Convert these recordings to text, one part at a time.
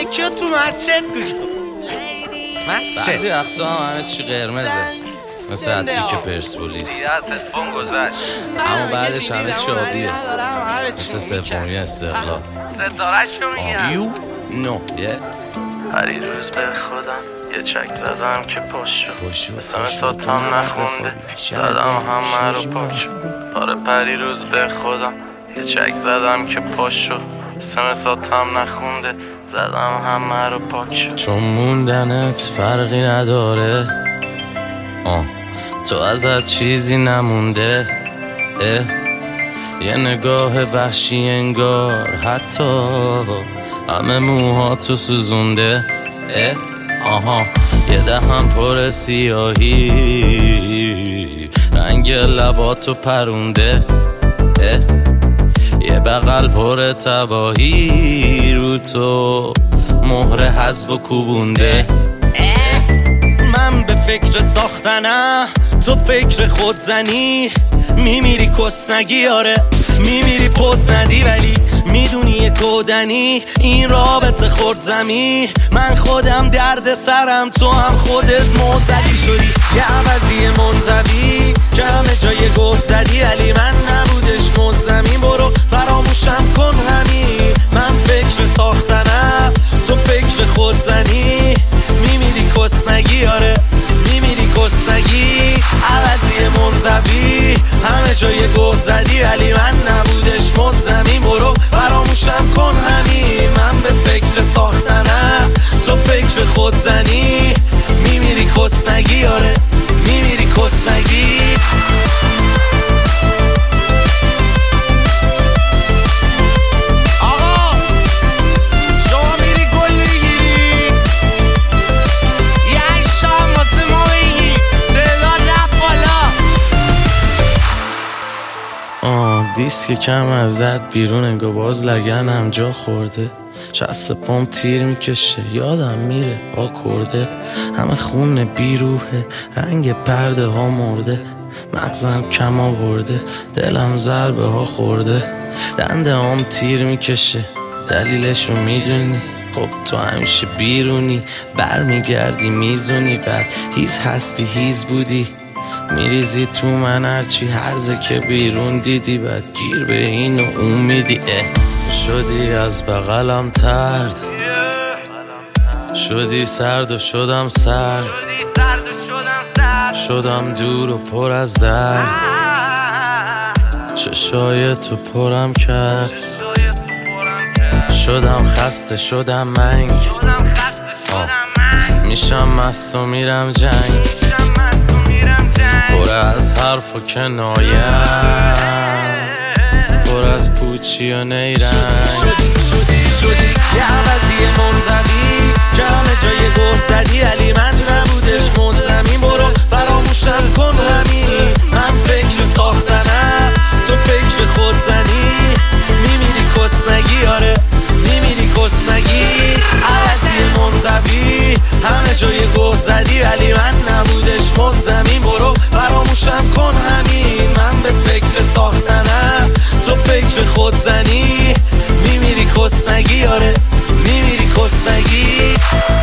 کیا تو مسجد گوش کن. بعضی وقتا هم همه چی قرمزه، مثل تیک پرسپولیس، اما بعدش همه چی آبیه، مثل سومی استقلال. ستاره‌شو میگم You know پریروز به خودم یه چک زدم که پاشو مثل ساتان نخونده زدم همه رو پاک. آره پریروز به خودم یه چک زدم که پاشو مثل ساتان نخونده زدم همه رو پاک. چون موندنت فرقی نداره، تو ازت چیزی نمونده. یه نگاه وحشی انگار حتی همه موها تو سوزونده. یه دهن پر سیاهی رنگ لباتو پرونده. یه بغل پر تباهی رو تو مهر حذف و کوبونده. من به فکر ساختنم، تو فکر خودزنی. میمیری کسنگی، آره میمیری پوز ندی، ولی میدونی یه کودنی این رابطه خورد زمین. من خودم درد سرم، تو هم خودت موزدی شدی. یه عوضی منزوی که همه جای گوه زدی، ولی من نبودش مزدمی. برو فراموشم کن همین. من فکر ساختنم، تو فکر خودزنی. میمیری کسنگی، آره میمیری کسنگی. عوضی منزوی همه جای گوه زدی، ولی من نبودش مزدمی. برو فراموشم کن همین. من به فکر ساختنم، تو فکر خودزنی. میمیری کسنگی، آره میمیری کسنگی. دیسک کم ازت بیرون، انگار باز لگنم جا خورده. شست پام تیر میکشه، یادم میره آکورده. همه خونه بیروحه، رنگ پرده ها مرده. مغزم کم آورده، دلم ضربه ها خورده. دنده هم تیر میکشه، دلیلشو میدونی. خب تو همیشه بیرونی، برمیگردی میزونی. بعد هیز هستی هیز بودی، میریزی تو من هرچی هرزه که بیرون دیدی. بعد گیر به این و اون میدی. شدی از بغلم ترد، شدی سرد و شدم سرد. شدم دور و پر از درد، چشای تو پرم کرد. شدم خسته شدم منگ، میشم مست و میرم جنگ. پر از حرف و کنایم، پر از پوچی و نیرنگ. شدی یه عوضی منزوی که همه جای گوه زدی، علی من نبودش مزدمی. برو فراموشم کن همین. من فکر ساختنم، تو فکر خودزنی. میمیری کسنگی، آره میمیری کسنگی. عوضی منزوی همه جای گوه زدی، علی من نبودش مزدمی. برو فراموشم کن همین. من به فکر ساختنم، تو فکر خودزنی. میمیری کسنگی، آره میمیری کسنگی.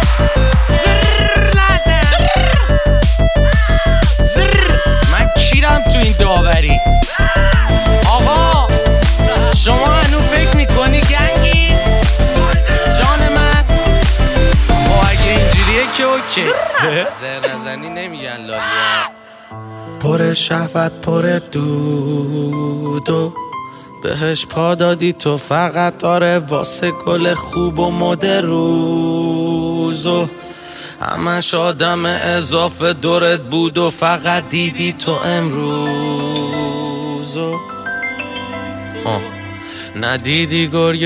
من کیرم تو این داوری. آقا شما هنو فکر میکنی گنگی؟ جان من خب اگه اینجوریه که اوکی. زر نزنی نمیگن لالیا. پر شهوت پر دودو بهش پا دادی تو فقط، داره واسه گل خوب و مد روزو. همش آدم اضافه دورت بود و فقط دیدی تو امروزو. ندیدی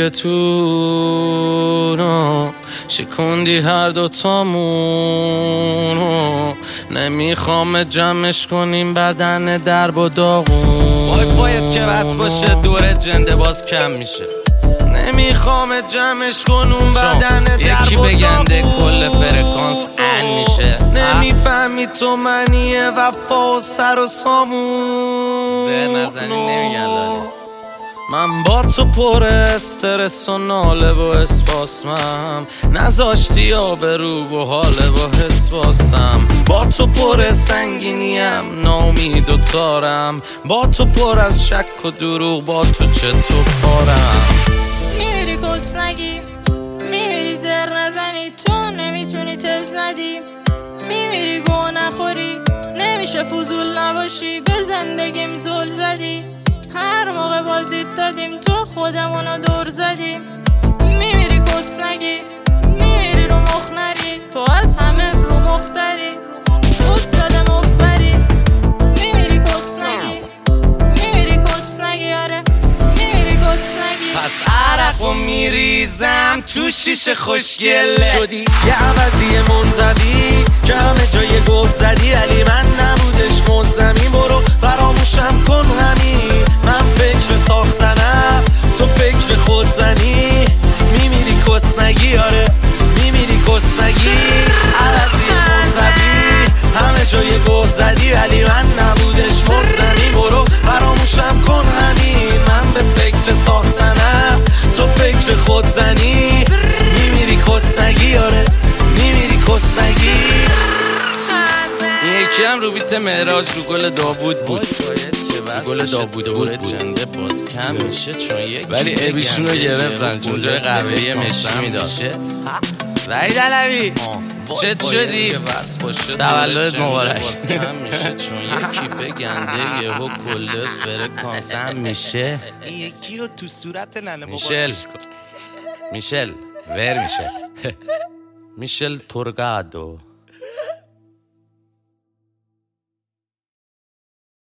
گرگتونو، شکوندی هر دوتامونو. نمیخوام جمعش کنیم بدن درب و داغون. وای فایت که بس باشه دور جنده باز کم میشه. نمیخوام جمعش کنم بدن درب و داغون. یکی بگنده کل فرکانس ان میشه. نمیفهمی تو منیه وفا و سر و سامون. زر نزنی نمیگن من با تو پر استرس و ناله و اسپاسمم، نذاشتی آبرو و حاله و حس واسم. با تو پر سنگینیم، ناامید و تارم، با تو پر از شک و دروغ، با تو چطور پارم. میمیری کس نگی، میمیری زر نزنی چون نمیتونی تز ندی، میمیری گوه نخوری نمیشه فضول نباشی، به زندگیم زل زدی، هر موقع بازیت دادیم تو خودمونو دور زدیم. میمیری کس نگی، میمیری رو مخ نری، تو از همه رو مختری، استاد مفبری. میمیری کس نگی، میمیری کس نگی، آره میمیری کس نگی. پس عرقو میریزم تو شیشه خوشگله، شدی یه عوضی منزوی که همه جای گوه زدی، علی من نبودش مزدمی، برو فراموشم کن همین. من فکر ساختنم، تو فکر خودزنی. میمیری کسنگی، آره میمیری کسنگی، عوضی منزوی همه جای گوه زدی، علی من نبودش مزدمی، برو فراموشم کن همین. من به فکر ساختنم، تو فکر خودزنی. میمیری کسنگی، آره میمیری کسنگی. یکی هم رو بیت معراج رو گل داوود بود، گل داوود بود جنده باز کم میشه چون یک ولی ابیشون رو گرفتن چون جای قهوه‌ای مشی میداد. وحید علوی چت شدی؟ تولدت مبارک. کم میشه چون یکی بگنده یهو کل فرکانس هم میشه. یکی رو تو صورت ننه میشل ور میشل میشل تورگادو.